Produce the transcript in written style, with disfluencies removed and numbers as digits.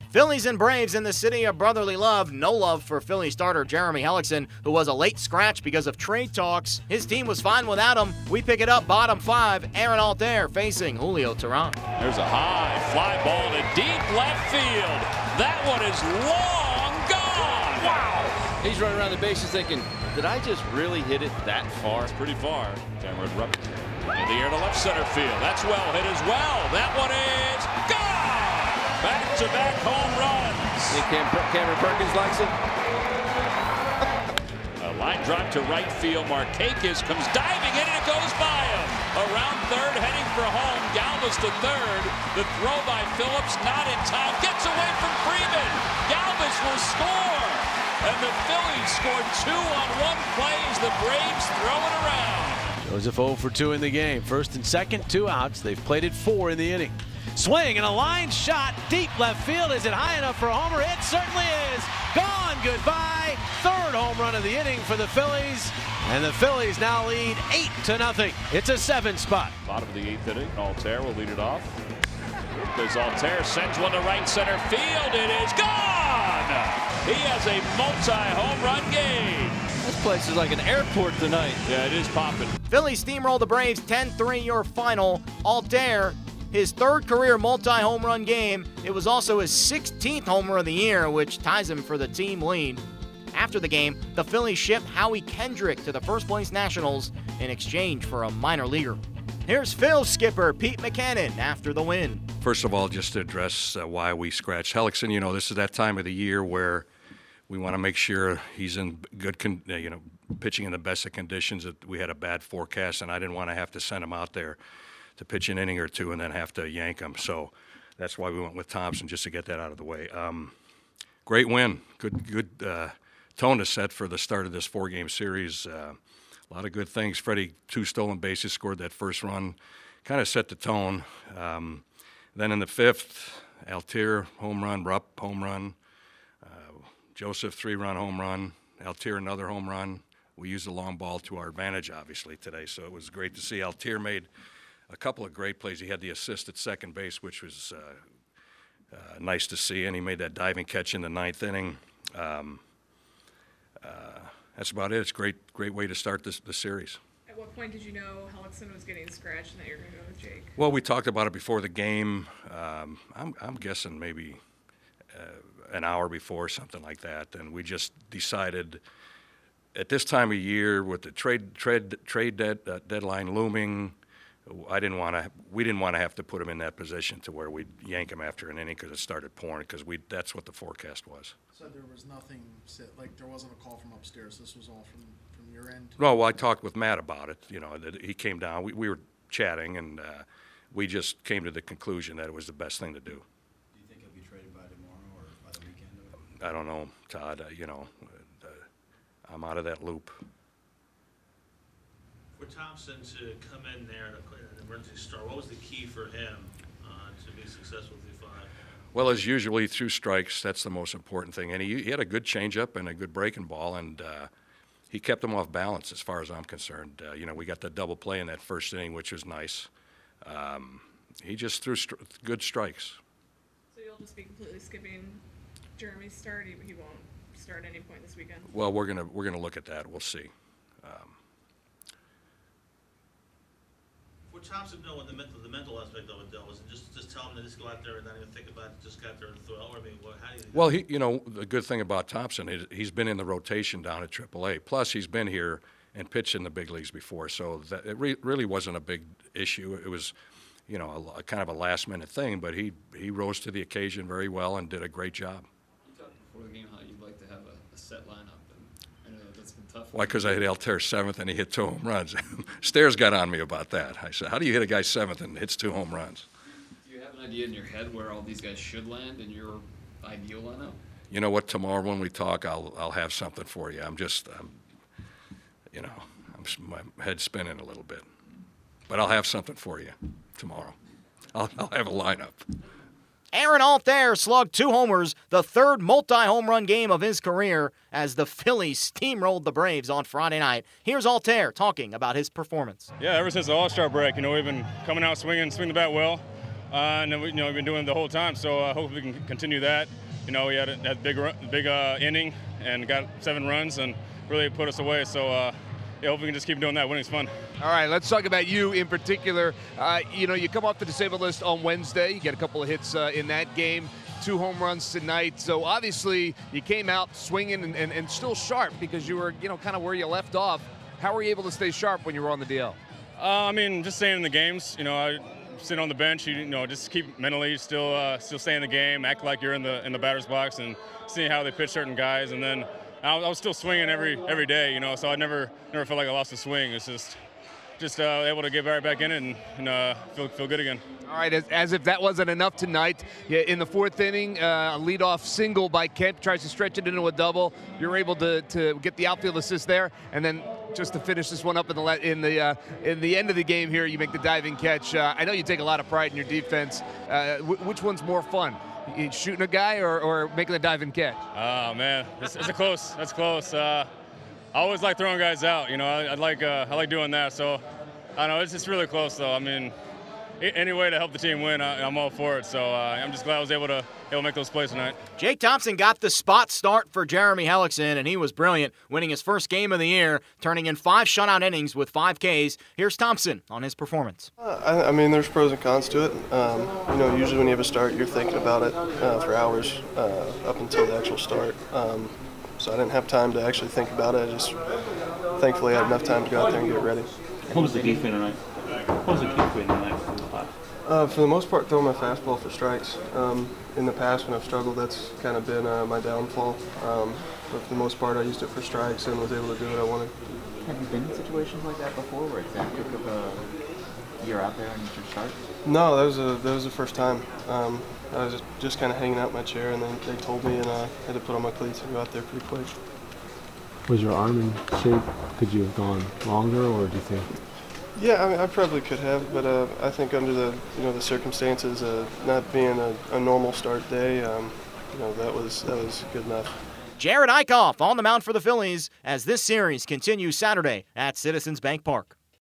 Phillies and Braves in the city of brotherly love. No love for Philly starter Jeremy Hellickson, who was a late scratch because of trade talks. His team was fine without him. We pick it up bottom 5. Aaron Altair facing Julio Teheran. There's a high fly ball to deep left field. That one is long gone. Wow. He's running around the bases thinking, did I just really hit it that far? It's pretty far. Cameron Rupp in the air to left center field. That's well hit as well. That one is gone. Back-to-back home runs. Think Cameron Perkins likes it? A line drive to right field. Markakis comes diving in and it goes by him. Around third, heading for home. Galvis to third. The throw by Phillips, not in time. Gets away from Freeman. Galvis will score. And the Phillies scored 2 on 1 play as the Braves throw it around. Joseph 0 for 2 in the game. First and second, 2 outs. They've played it 4 in the inning. Swing and a line shot deep left field. Is it high enough for a homer? It certainly is. Gone. Goodbye. Third home run of the inning for the Phillies. And the Phillies now lead 8-0. It's a 7 spot. Bottom of the 8th inning. Altair will lead it off. As Altair sends one to right center field. It is gone. He has a multi-home run game. This place is like an airport tonight. Yeah, it is popping. Phillies steamroll the Braves 10-3 your final. Altair, his 3rd career multi-home run game. It was also his 16th homer of the year, which ties him for the team lead. After the game, the Phillies shipped Howie Kendrick to the first-place Nationals in exchange for a minor leaguer. Here's Phil's skipper, Pete Mackinnon, after the win. First of all, just to address why we scratched Hellickson, this is that time of the year where we want to make sure he's in good, pitching in the best of conditions. We had a bad forecast, and I didn't want to have to send him out there to pitch an inning or two and then have to yank him. So that's why we went with Thompson, just to get that out of the way. Great win. Good tone to set for the start of this 4-game series. A lot of good things. Freddie, 2 stolen bases, scored that first run, kind of set the tone. Then in the 5th, Altair, home run, Rupp, home run. Joseph, 3-run home run. Altair, another home run. We used the long ball to our advantage, obviously, today. So it was great to see. Altair made a couple of great plays. He had the assist at second base, which was nice to see, and he made that diving catch in the 9th inning. That's about it. It's a great way to start the series. At what point did you know Hellickson was getting scratched and that you were going to go with Jake? Well, we talked about it before the game. I'm guessing maybe an hour before, something like that, and we just decided at this time of year with the trade deadline looming, we didn't want to have to put him in that position to where we'd yank him after an inning because it started pouring, because that's what the forecast was. So there was nothing like there wasn't a call from upstairs. This was all from your end. No, well, I talked with Matt about it. That he came down. We were chatting, and we just came to the conclusion that it was the best thing to do. Do you think he'll be traded by tomorrow or by the weekend? I don't know, Todd. I'm out of that loop. For Thompson to come in there in an emergency start, what was the key for him to be successful with the 5? Well, as usually through strikes, that's the most important thing. And he had a good changeup and a good breaking ball, and he kept them off balance as far as I'm concerned. We got the double play in that first inning, which was nice. He just threw good strikes. So you'll just be completely skipping Jeremy's start? He won't start at any point this weekend? Well, we're gonna look at that. We'll see. For Thompson, no, the mental aspect of it, though, was it just tell him to just go out there and not even think about it, just go out there and throw? Or, how do you think? Well, the good thing about Thompson is he's been in the rotation down at AAA. Plus, he's been here and pitched in the big leagues before, so that it really wasn't a big issue. It was, a kind of a last-minute thing, but he rose to the occasion very well and did a great job. You talked before the game how you'd like to have a set lineup. I know that's been tough. Why? Because I hit Altair 7th and he hit 2 home runs. Stairs got on me about that. I said, how do you hit a guy 7th and hits 2 home runs? Do you have an idea in your head where all these guys should land in your ideal lineup? You know what? Tomorrow when we talk, I'll have something for you. My head's spinning a little bit, but I'll have something for you tomorrow. I'll have a lineup. Aaron Altair slugged 2 homers, the 3rd multi-home run game of his career as the Phillies steamrolled the Braves on Friday night. Here's Altair talking about his performance. Yeah, ever since the All-Star break, we've been coming out swinging the bat well. and then we've been doing it the whole time. So hopefully we can continue that. We had a big inning and got 7 runs and really put us away. So hopefully we can just keep doing that. Winning's fun. All right, let's talk about you in particular. You come off the disabled list on Wednesday. You get a couple of hits in that game. 2 home runs tonight. So obviously you came out swinging and still sharp because you were, kind of where you left off. How were you able to stay sharp when you were on the DL? Just staying in the games. I sit on the bench. Just keep mentally still stay in the game, act like you're in the batter's box, and seeing how they pitch certain guys. And then I was still swinging every day. So I never felt like I lost a swing. It's just able to get right back in it and feel good again. All right, as if that wasn't enough tonight, in the 4th inning, a leadoff single by Kemp tries to stretch it into a double. You're able to get the outfield assist there, and then just to finish this one up in the end of the game here, you make the diving catch. I know you take a lot of pride in your defense. Which one's more fun, shooting a guy or making the diving catch? Oh man, that's close. That's close. I always like throwing guys out. I like doing that. So I don't know, it's really close though. Any way to help the team win, I'm all for it. So I'm just glad I was able to make those plays tonight. Jake Thompson got the spot start for Jeremy Hellickson, and he was brilliant, winning his first game of the year, turning in 5 shutout innings with 5 Ks. Here's Thompson on his performance. There's pros and cons to it. Usually when you have a start, you're thinking about it for hours up until the actual start. So I didn't have time to actually think about it. Thankfully, I had enough time to go out there and get ready. What was the key for you tonight? For the most part, throwing my fastball for strikes. In the past, when I've struggled, that's kind of been my downfall. But for the most part, I used it for strikes and was able to do what I wanted. Have you been in situations like that before, where it's that quick of you're out there and you should start? No, that was the first time. I was just kind of hanging out in my chair, and then they told me, and I had to put on my cleats and go out there pretty quick. Was your arm in shape? Could you have gone longer, or do you think? Yeah, I probably could have, but I think under the circumstances, not being a normal start day, that was good enough. Jared Eickhoff on the mound for the Phillies as this series continues Saturday at Citizens Bank Park.